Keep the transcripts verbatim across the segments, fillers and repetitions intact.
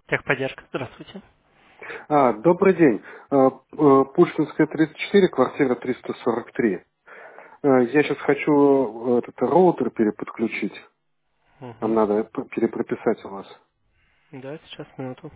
Техподдержка, здравствуйте. А, добрый день. Э, э, Пушкинская тридцать четыре, квартира триста сорок три. Э, Я сейчас хочу э, этот роутер переподключить. Нам Мгм. надо п- перепрописать у вас. Да, сейчас, минуту.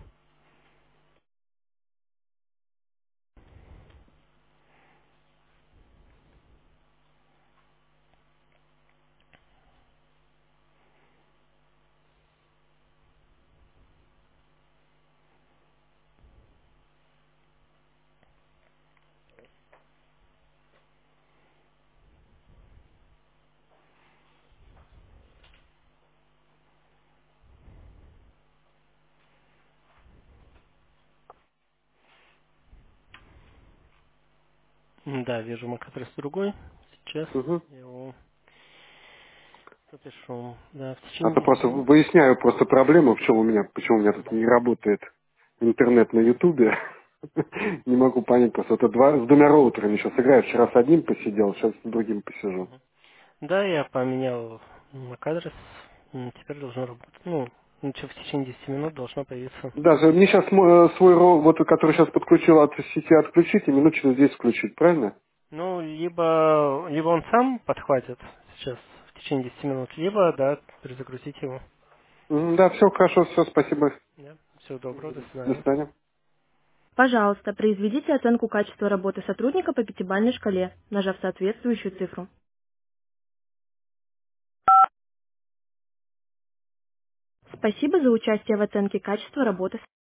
М, Да, вижу MAC-адрес другой. Сейчас Мгм. я его запишу. Да, в А течение то десяти просто минут. выясняю просто проблему, в чем у меня, почему у меня тут Да. не работает интернет на Ютубе. Не могу понять, просто это два, с двумя роутерами сейчас играю. Вчера с одним посидел, сейчас с другим посижу. Мгм. Да, я поменял MAC-адрес. М, Теперь должно работать. Ну, ну, чё, в течение десяти минут должно появиться. Даже мне сейчас свой роутер, вот который сейчас подключил от сети, отключить и минут через десять включить, правильно? Ну, либо, либо он сам подхватит сейчас в течение десяти минут, либо, да, перезагрузить его. М, Да, все хорошо, все, спасибо. Да. Всего доброго, до До свидания. свидания. Пожалуйста, произведите оценку качества работы сотрудника по пятибалльной шкале, нажав соответствующую цифру. Спасибо за участие в оценке качества работы